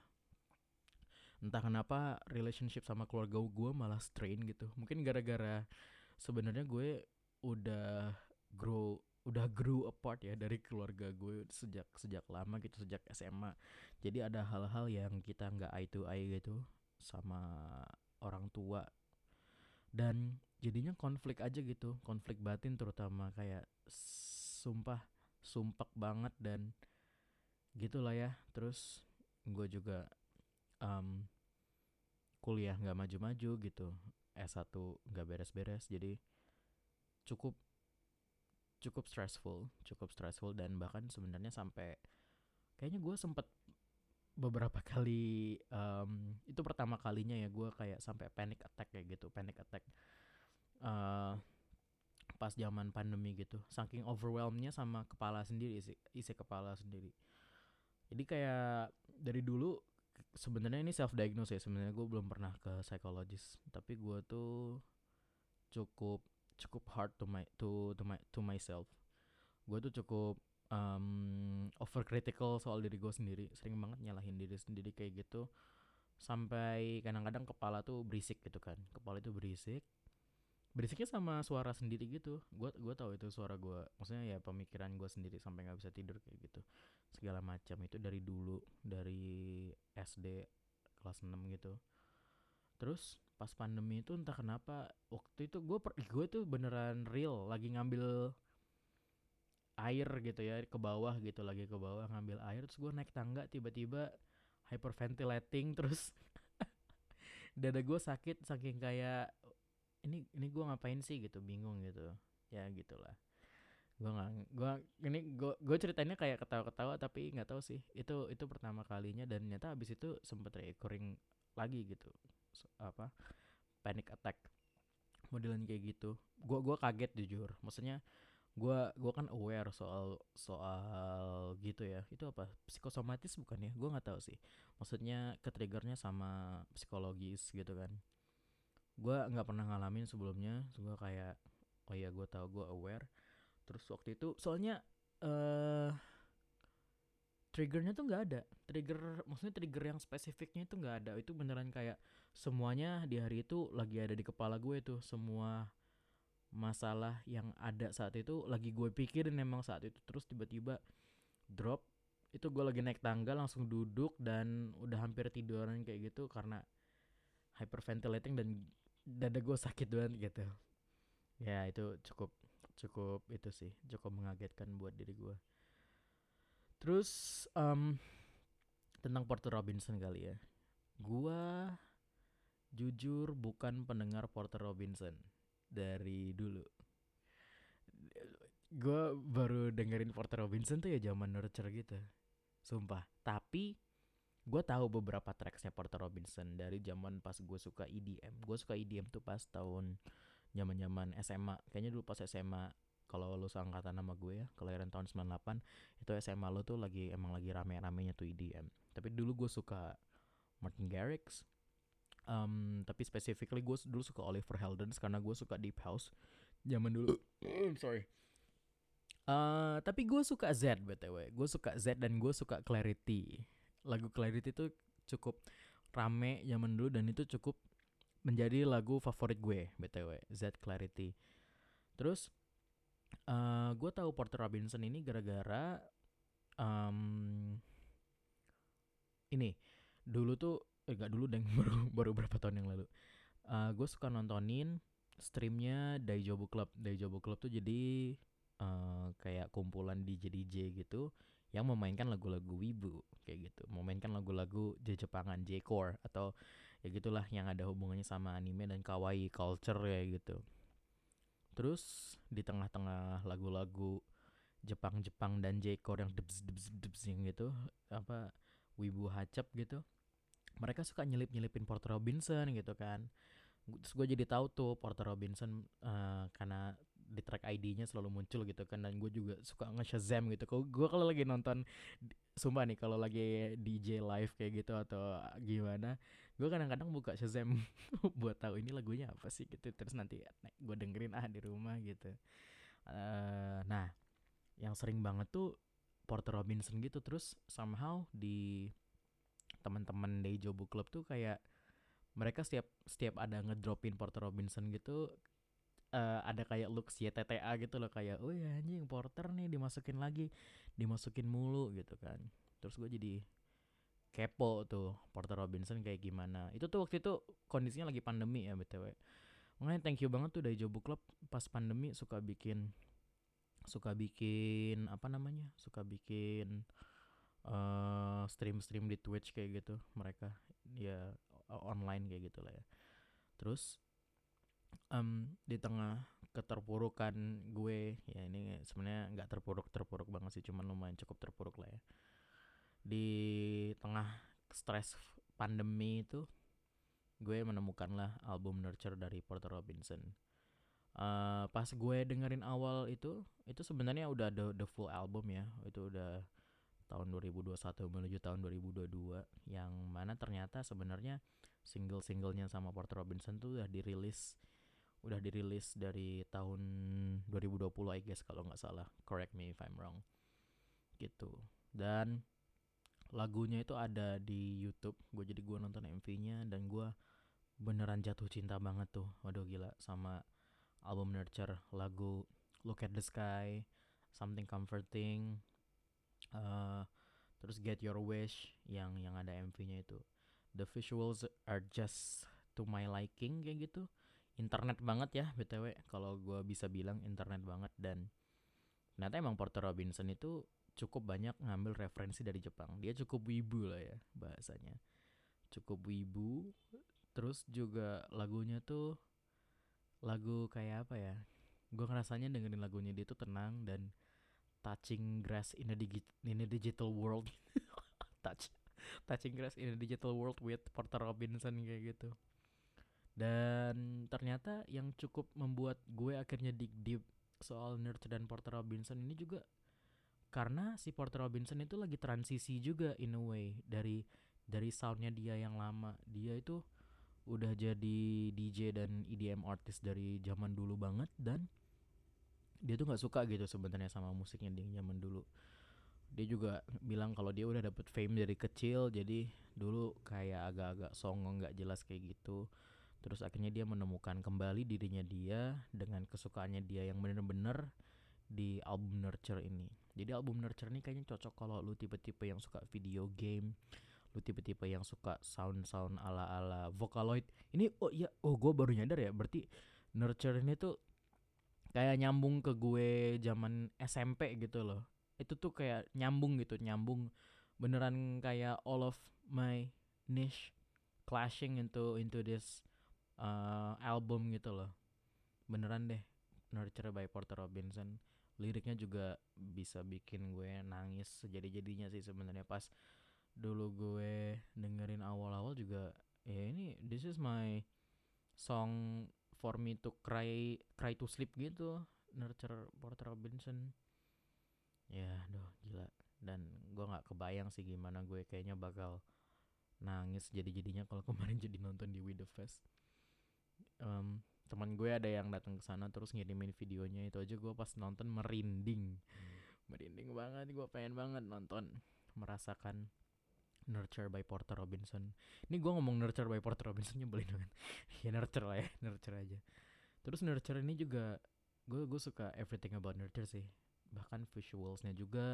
entah kenapa relationship sama keluarga gue malah strain gitu. Mungkin gara-gara sebenarnya gue udah grow udah grew apart ya dari keluarga gue sejak sejak lama gitu, sejak S M A. Jadi ada hal-hal yang kita nggak eye to eye gitu sama orang tua dan jadinya konflik aja gitu, konflik batin terutama kayak sumpah sumpek banget dan gitulah ya. Terus gue juga um, kuliah nggak maju-maju gitu, S satu nggak beres-beres, jadi cukup cukup stressful, cukup stressful dan bahkan sebenarnya sampai kayaknya gue sempet beberapa kali um, itu pertama kalinya ya gue kayak sampai panic attack kayak gitu, panic attack uh, pas zaman pandemi gitu, saking overwhelmednya sama kepala sendiri, isi, isi kepala sendiri. Jadi kayak dari dulu sebenarnya ini self diagnose ya, sebenarnya gue belum pernah ke psikologis, tapi gue tuh cukup cukup hard to my to to my to myself. Gue tuh cukup um, overcritical soal diri gue sendiri, sering banget nyalahin diri sendiri kayak gitu, sampai kadang-kadang kepala tuh berisik gitu kan, kepala itu berisik, berisiknya sama suara sendiri gitu. Gue gue tahu itu suara gue, maksudnya ya pemikiran gue sendiri sampai nggak bisa tidur kayak gitu, segala macam itu dari dulu, dari S D kelas enam gitu. Terus pas pandemi itu entah kenapa waktu itu gue gue tuh beneran real lagi ngambil air gitu ya ke bawah gitu, lagi ke bawah ngambil air, terus gue naik tangga tiba-tiba hyperventilating, terus dada gue sakit saking kayak ini ini gue ngapain sih gitu, bingung gitu ya gitulah. Gue nggak gue ini gue gue ceritainnya kayak ketawa-ketawa tapi nggak tahu sih itu itu pertama kalinya dan ternyata abis itu sempet recurring lagi gitu. So, apa panic attack modelan kayak gitu. Gue gue kaget jujur, maksudnya gue gue kan aware soal soal gitu ya, itu apa psikosomatis bukan ya, gue nggak tahu sih, maksudnya ketriggernya sama psikologis gitu kan. Gue nggak pernah ngalamin sebelumnya, gue kayak oh ya gue tahu, gue aware. Terus waktu itu soalnya uh, triggernya tuh nggak ada, trigger maksudnya trigger yang spesifiknya itu nggak ada, itu beneran kayak semuanya di hari itu lagi ada di kepala gue tuh, semua masalah yang ada saat itu lagi gue pikirin emang saat itu, terus tiba-tiba drop. Itu gue lagi naik tangga langsung duduk dan udah hampir tiduran kayak gitu karena hyperventilating dan dada gue sakit banget gitu. Ya itu cukup cukup itu sih, cukup mengagetkan buat diri gue. Terus um, tentang Porter Robinson kali ya, gue jujur bukan pendengar Porter Robinson dari dulu. Gue baru dengerin Porter Robinson tuh ya zaman Nurture gitu, sumpah. Tapi gue tahu beberapa tracksnya Porter Robinson dari zaman pas gue suka E D M. Gue suka E D M tuh pas tahun zaman zaman S M A, kayaknya dulu pas S M A. Kalau lu seangkatan sama gue ya, kelahiran tahun sembilan puluh delapan, itu S M A lo tuh lagi emang lagi rame-ramenya tuh E D M. Tapi dulu gue suka Martin Garrix, um, tapi specifically gue dulu suka Oliver Heldens karena gue suka deep house zaman dulu. Sorry. Uh, tapi gue suka Z btw, gue suka Z dan gue suka Clarity. Lagu Clarity tuh cukup rame zaman dulu dan itu cukup menjadi lagu favorit gue btw, Z Clarity. Terus uh, gue tahu Porter Robinson ini gara-gara um, ini dulu tuh eh gak dulu deng baru baru berapa tahun yang lalu. Uh, gue suka nontonin streamnya Daijo Book Club. Daijo Book Club tuh jadi uh, kayak kumpulan D J D J gitu yang memainkan lagu-lagu wibu kayak gitu, memainkan lagu-lagu Jepangan, J-core atau ya gitulah yang ada hubungannya sama anime dan kawaii culture ya gitu. Terus di tengah-tengah lagu-lagu Jepang-Jepang dan J-core yang debs debs debs yang gitu, apa wibu hacep gitu, mereka suka nyelip-nyelipin Porter Robinson gitu kan. Terus gue jadi tahu tuh Porter Robinson, eh, karena di track I D-nya selalu muncul gitu kan, dan gue juga suka nge-shazam gitu. Kalau gue kalau lagi nonton, sumpah nih, kalau lagi D J live kayak gitu atau gimana, gue kadang-kadang buka Shazam buat tahu ini lagunya apa sih gitu. Terus nanti gue dengerin ah di rumah gitu. Eh, nah, yang sering banget tuh Porter Robinson gitu. Terus somehow di teman-teman Dejo Book Club tuh kayak mereka setiap setiap ada ngedropin Porter Robinson gitu, eh, ada kayak looks Y T T A gitu loh, kayak oh ya anjing Porter nih dimasukin lagi, dimasukin mulu gitu kan. Terus gue jadi kepo tuh Porter Robinson kayak gimana. Itu tuh waktu itu kondisinya lagi pandemi ya B T W. Makanya thank you banget tuh dari Jobu Club, pas pandemi suka bikin suka bikin apa namanya? Suka bikin uh, stream-stream di Twitch kayak gitu mereka. Ya online kayak gitu lah ya. Terus um, di tengah keterpurukan gue, ya ini sebenarnya nggak terpuruk-terpuruk banget sih, cuman lumayan cukup terpuruk lah ya. Di tengah stres pandemi itu, gue menemukanlah album Nurture dari Porter Robinson. Uh, pas gue dengerin awal itu, itu sebenarnya udah the, the full album ya. Itu udah tahun dua ribu dua puluh satu menuju tahun dua ribu dua puluh dua, yang mana ternyata sebenarnya single-singlenya sama Porter Robinson tuh udah dirilis udah dirilis dari tahun dua ribu dua puluh I guess kalau nggak salah. Correct me if I'm wrong. Gitu. Dan lagunya itu ada di YouTube. Gue jadi gue nonton M V-nya dan gue beneran jatuh cinta banget tuh. Waduh gila sama album Nurture. Lagu Look at the Sky, Something Comforting, uh, terus Get Your Wish yang yang ada M V-nya itu. The visuals are just to my liking kayak gitu. Internet banget ya B T W, kalau gue bisa bilang internet banget. Dan ternyata emang Porter Robinson itu cukup banyak ngambil referensi dari Jepang. Dia cukup wibu lah ya bahasanya. Cukup wibu. Terus juga lagunya tuh lagu kayak apa ya? Gue ngerasanya dengerin lagunya dia tuh tenang dan touching grass in a, digi- in a digital world. Touch touching grass in a digital world with Porter Robinson kayak gitu. Dan ternyata yang cukup membuat gue akhirnya dig deep soal Nurture dan Porter Robinson ini juga karena si Porter Robinson itu lagi transisi juga in a way dari dari soundnya dia yang lama. Dia itu udah jadi D J dan E D M artist dari zaman dulu banget, dan dia tuh nggak suka gitu sebenarnya sama musiknya di zaman dulu. Dia juga bilang kalau dia udah dapet fame dari kecil, jadi dulu kayak agak-agak songong nggak jelas kayak gitu. Terus akhirnya dia menemukan kembali dirinya dia dengan kesukaannya dia yang bener-bener di album Nurture ini. Jadi album Nurture ini kayaknya cocok kalau lu tipe-tipe yang suka video game, lu tipe-tipe yang suka sound-sound ala-ala Vocaloid. Ini oh iya, oh gue baru nyadar ya, berarti Nurture ini tuh kayak nyambung ke gue zaman S M P gitu loh. Itu tuh kayak nyambung gitu, nyambung beneran kayak all of my niche clashing into into this uh, album gitu loh. Beneran deh, Nurture by Porter Robinson. Liriknya juga bisa bikin gue nangis sejadi-jadinya sih sebenarnya pas dulu gue dengerin awal-awal juga. Ya ini this is my song for me to cry cry to sleep gitu. Nurture Porter Robinson. Ya, aduh gila. Dan gue nggak kebayang sih gimana gue kayaknya bakal nangis jadi-jadinya kalau kemarin jadi nonton di We The Fest. Um, teman gue ada yang datang ke sana terus ngirimin videonya, itu aja gue pas nonton merinding. Hmm. Merinding banget, gue pengen banget nonton, merasakan Nurture by Porter Robinson. Ini gue ngomong Nurture by Porter Robinson nyebelin banget. Ya Nurture lah ya, Nurture aja. Terus Nurture ini juga gue gue suka everything about Nurture sih. Bahkan visualsnya juga,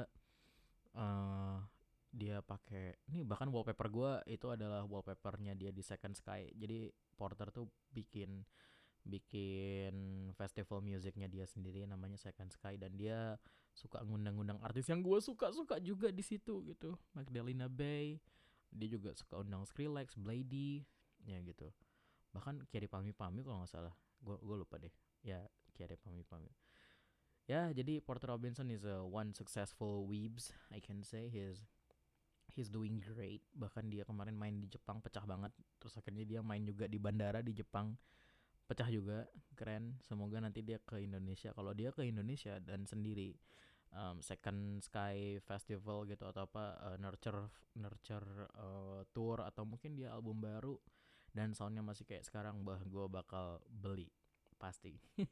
uh, dia pakai ini, bahkan wallpaper gue itu adalah wallpapernya dia di Second Sky. Jadi Porter tuh bikin bikin festival musiknya dia sendiri namanya Second Sky, dan dia suka ngundang-undang artis yang gue suka-suka juga di situ gitu. Magdalena Bay, dia juga suka undang Skrillex, Blady, ya gitu. Bahkan Kerry Palmi Palmi kalau nggak salah, gue gue lupa deh. Ya Oke deh, pamit pamit. Ya, jadi Porter Robinson is a one successful weebs, I can say. He's he's doing great. Bahkan dia kemarin main di Jepang pecah banget. Terus akhirnya dia main juga di bandara di Jepang, pecah juga, keren. Semoga nanti dia ke Indonesia. Kalau dia ke Indonesia dan sendiri, um, Second Sky Festival gitu atau apa, uh, nurture nurture uh, tour, atau mungkin dia album baru dan soundnya masih kayak sekarang, bah gue bakal beli pasti.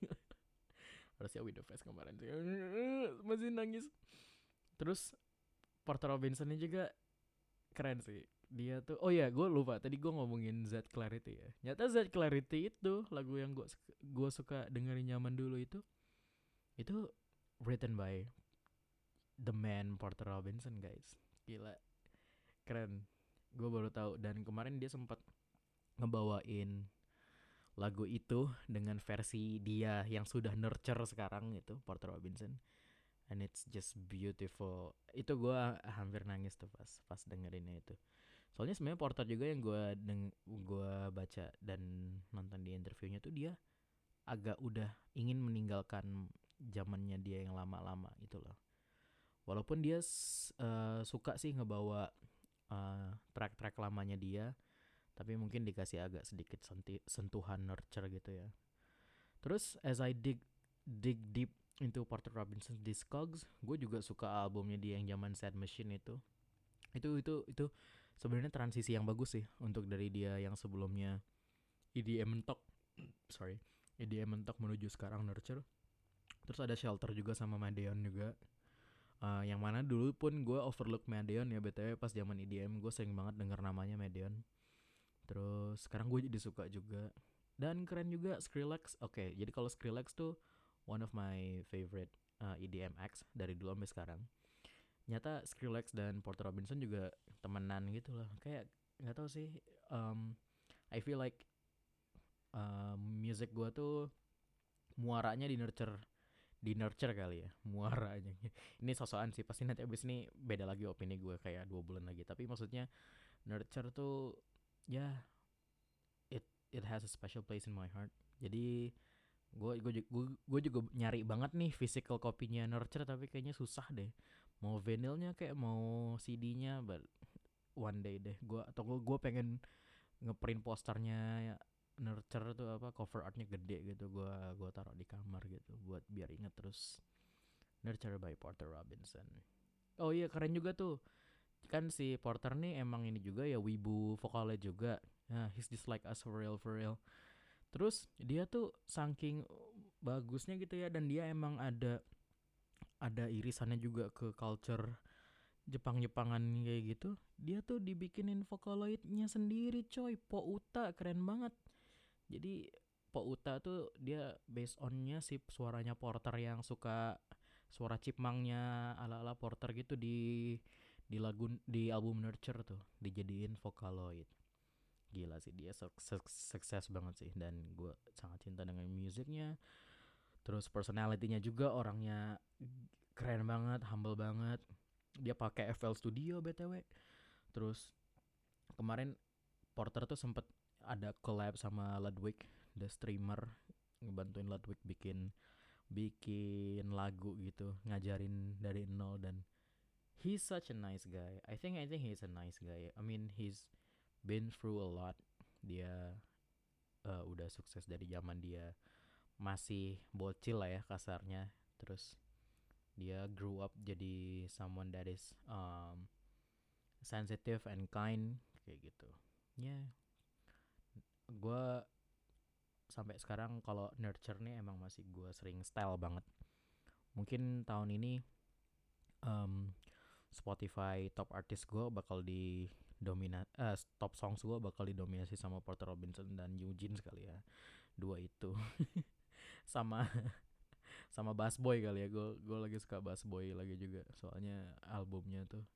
Harusnya With The Face kemarin sih masih nangis. Terus Porter Robinson ini juga keren sih. Dia tuh, oh ya gue lupa tadi gue ngomongin Z Clarity ya. Nyata Z Clarity itu lagu yang gue gue suka dengerin nyaman dulu itu itu written by the man Porter Robinson, guys. Gila, keren. Gue baru tahu, dan kemarin dia sempat ngebawain lagu itu dengan versi dia yang sudah nurture sekarang itu, Porter Robinson, and it's just beautiful. Itu gue hampir nangis tuh pas pas dengerinnya itu. Soalnya sebenarnya Porter juga yang gue deng gue baca dan nonton di interviewnya tuh, dia agak udah ingin meninggalkan zamannya dia yang lama-lama itu loh. Walaupun dia uh, suka sih ngebawa uh, track-track lamanya dia, tapi mungkin dikasih agak sedikit senti- sentuhan nurture gitu ya. Terus as I dig dig deep into Porter Robinson Discogs, gue juga suka albumnya dia yang zaman Sad Machine itu. Itu itu itu sebenarnya transisi yang bagus sih untuk dari dia yang sebelumnya E D M mentok, sorry, E D M mentok menuju sekarang nurture. Terus ada Shelter juga sama Madeon juga. Uh, yang mana dulu pun gue overlook Madeon ya, btw pas zaman E D M gue sering banget denger namanya Madeon. Terus sekarang gue jadi suka juga. Dan keren juga Skrillex. Oke, okay, jadi kalau Skrillex tuh one of my favorite uh, E D M acts dari dulu sampai sekarang. Nyata Skrillex dan Porter Robinson juga temenan gitu loh. Kayak nggak tahu sih. Um, I feel like uh, music gue tuh muaranya di nurture di nurture kali ya, muaranya. Ini sosokan sih, pasti nanti abis ini beda lagi opini gue kayak dua bulan lagi. Tapi maksudnya nurture tuh ya, it it has a special place in my heart. Jadi gue gue gue juga nyari banget nih physical copy-nya nurture, tapi kayaknya susah deh. Mau vinylnya kayak mau C D-nya, but one day deh gue, atau gue pengen ngeprint posternya nurture tuh apa, cover artnya gede gitu, gue gue taruh di kamar gitu buat biar inget terus. Nurture by Porter Robinson. Oh iya, keren juga tuh kan si Porter nih emang ini juga ya, wibu vokalnya juga. Nah, he's just like us for real for real. Terus dia tuh saking bagusnya gitu ya, dan dia emang ada ada irisannya juga ke culture Jepang-Jepangan kayak gitu. Dia tuh dibikinin Vocaloid-nya sendiri coy, Po Uta, keren banget. Jadi Po Uta tuh dia based on-nya si suaranya Porter yang suka suara chipmangnya ala-ala Porter gitu di di lagu di album Nurture tuh dijadiin Vocaloid. Gila sih, dia sukses, sukses banget sih, dan gue sangat cinta dengan musiknya. Terus personality-nya juga, orangnya keren banget, humble banget. Dia pakai F L Studio B T W. Terus kemarin Porter tuh sempet ada collab sama Ludwig the streamer, ngebantuin Ludwig bikin bikin lagu gitu, ngajarin dari nol, dan he's such a nice guy. I think I think he's a nice guy. I mean he's been through a lot. Dia uh, udah sukses dari zaman dia masih bocil lah ya kasarnya. Terus dia grew up jadi someone that is um, sensitive and kind kayak gitu. Ya, yeah. Gue sampai sekarang kalau nurture nih emang masih gue sering style banget. Mungkin tahun ini um, Spotify top artist gue bakal di domina uh, top songs gue bakal didominasi sama Porter Robinson dan Eugene sekali ya, dua itu. sama sama Bass Boy kali ya, gue gue lagi suka Bass Boy lagi juga, soalnya albumnya tuh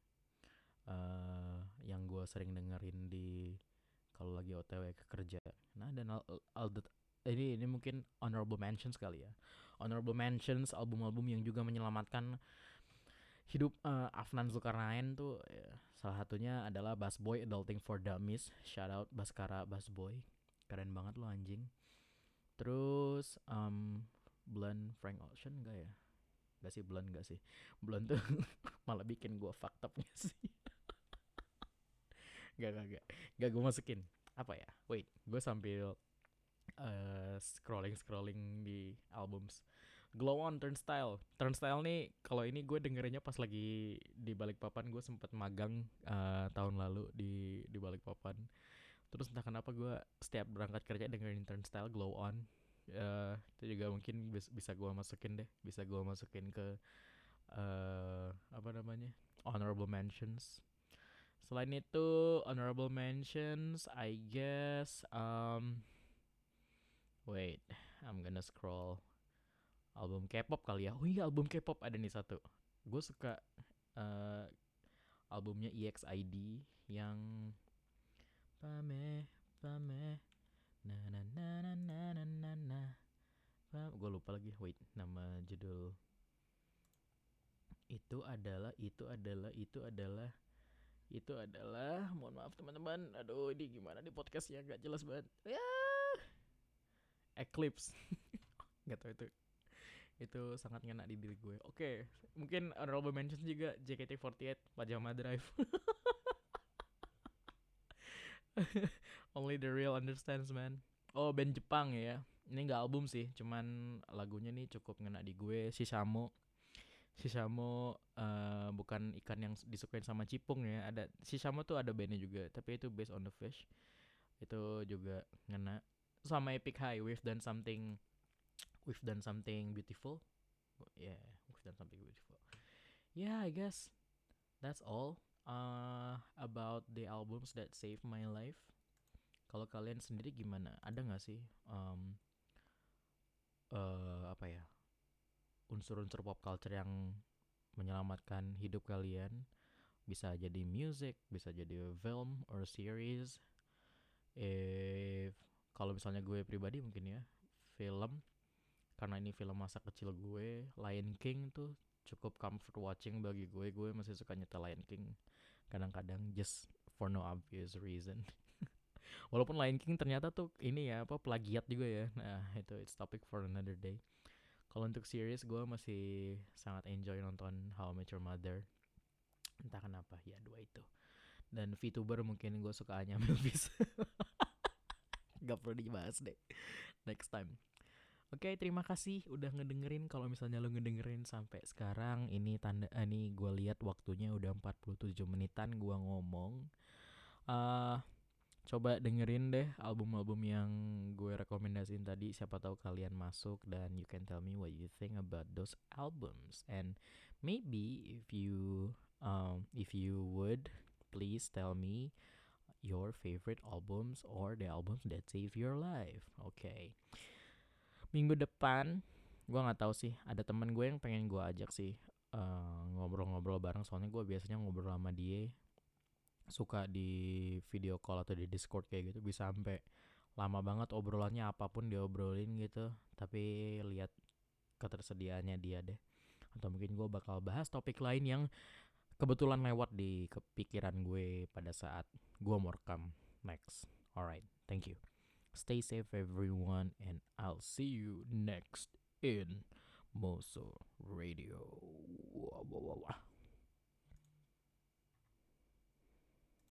uh, yang gue sering dengerin di kalau lagi O T W ke kerja. Nah, dan al, al, ini ini mungkin honorable mentions kali ya, honorable mentions album-album yang juga menyelamatkan hidup uh, Afnan Zulkarnain tuh ya, salah satunya adalah Bass Boy Adulting for Dummies. Shout out Baskara Bass Boy, keren banget lo anjing. Terus um, Blunt, Frank Ocean enggak ya? Enggak sih, Blunt enggak sih. Blunt tuh malah bikin gue fucked up sih. Enggak, enggak, enggak. Enggak gue masukin. Apa ya? Wait, gue sambil uh, scrolling-scrolling di albums. Glow On, Turnstile. Turnstile nih kalau ini gue dengerinnya pas lagi di Balikpapan. Gue sempet magang uh, tahun lalu di di Balikpapan. Terus entah kenapa gue setiap berangkat kerja dengerin Turnstile, Glow On. Uh, itu juga mungkin bis- bisa gue masukin deh. Bisa gue masukin ke uh, apa namanya, honorable mentions. Selain itu honorable mentions, I guess um wait, I'm gonna scroll album K-pop kali ya. Oh iya, album K-pop ada nih satu. Gue suka uh, albumnya E X I D yang Pame Pame na na na na na na na na. Gue lupa lagi. Wait, nama judul itu adalah itu adalah itu adalah itu adalah mohon maaf teman-teman. Aduh, ini gimana di podcastnya gak jelas banget. Ya, Eclipse. Gak tau itu itu sangat ngena di diri gue. Oke, okay, mungkin honorable mentions juga J K T empat delapan, Pajama Drive. Only the real understands, man. Oh, band Jepang ya. Ini nggak album sih, cuman lagunya nih cukup ngena di gue. Shishamo. Shishamo uh, bukan ikan yang disukain sama cipung ya. Ada Shishamo tuh ada bandnya juga, tapi itu based on the fish. Itu juga ngena. Sama Epic High, we've done something we've done something beautiful. Yeah, we've done something beautiful. Yeah, I guess that's all uh, about the albums that saved my life. Kalau kalian sendiri gimana? Ada nggak sih um, uh, apa ya, unsur-unsur pop culture yang menyelamatkan hidup kalian? Bisa jadi music, bisa jadi film or series. If kalau misalnya gue pribadi mungkin ya film, karena ini film masa kecil gue. Lion King tuh cukup comfort watching bagi gue. Gue masih suka nyetel Lion King kadang-kadang, just for no obvious reason. Walaupun Lion King ternyata tuh ini ya, apa, plagiat juga ya. Nah itu it's topic for another day. Kalau untuk series gue masih sangat enjoy nonton How I Met Your Mother. Entah kenapa ya, dua itu. Dan VTuber mungkin gue suka Anya Melvis. Gak perlu dibahas deh, next time. Oke, okay, terima kasih udah ngedengerin. Kalau misalnya lo ngedengerin sampai sekarang, ini tanda eh, ini gue lihat waktunya udah empat puluh tujuh menitan gue ngomong. Uh, coba dengerin deh album-album yang gue rekomendasiin tadi. Siapa tahu kalian masuk dan you can tell me what you think about those albums. And maybe if you um if you would please tell me your favorite albums or the albums that save your life. Oke. Okay. Minggu depan gue nggak tahu sih, ada teman gue yang pengen gue ajak sih uh, ngobrol-ngobrol bareng. Soalnya gue biasanya ngobrol sama dia suka di video call atau di Discord kayak gitu, bisa sampai lama banget obrolannya, apapun diobrolin gitu. Tapi lihat ketersediaannya dia deh. Atau mungkin gue bakal bahas topik lain yang kebetulan lewat di kepikiran gue pada saat gue mau rekam next. Alright, thank you. Stay safe everyone, and I'll see you next in Moso Radio. Wah, wah, wah, wah.